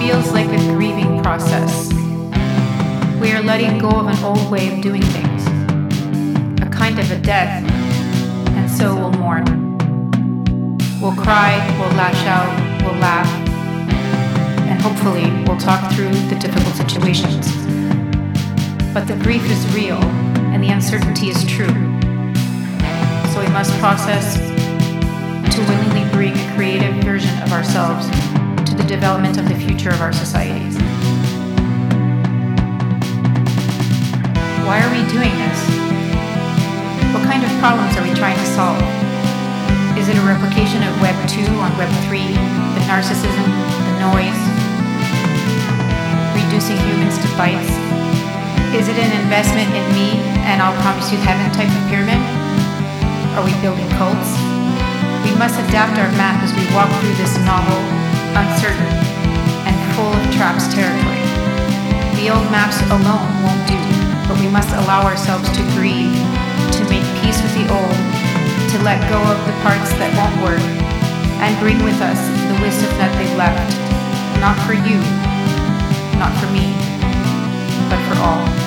feels like a grieving process. We are letting go of an old way of doing things, a kind of a death, and so we'll mourn. We'll cry, we'll lash out, we'll laugh, and hopefully we'll talk through the difficult situations. But the grief is real, and the uncertainty is true. So we must process to willingly bring a creative version of ourselves to the development of the future of our societies. Why are we doing this? What kind of problems are we trying to solve? Is it a replication of Web 2 on Web 3, the narcissism, the noise, reducing humans to bytes? Is it an investment in me and I'll promise you heaven type of pyramid? Are we building cults? We must adapt our map as we walk through this novel, uncertain, and full of traps territory. The old maps alone won't do, but we must allow ourselves to grieve, to make peace with the old, to let go of the parts that won't work, and bring with us the wisdom that they've left, not for you, not for me, but for all.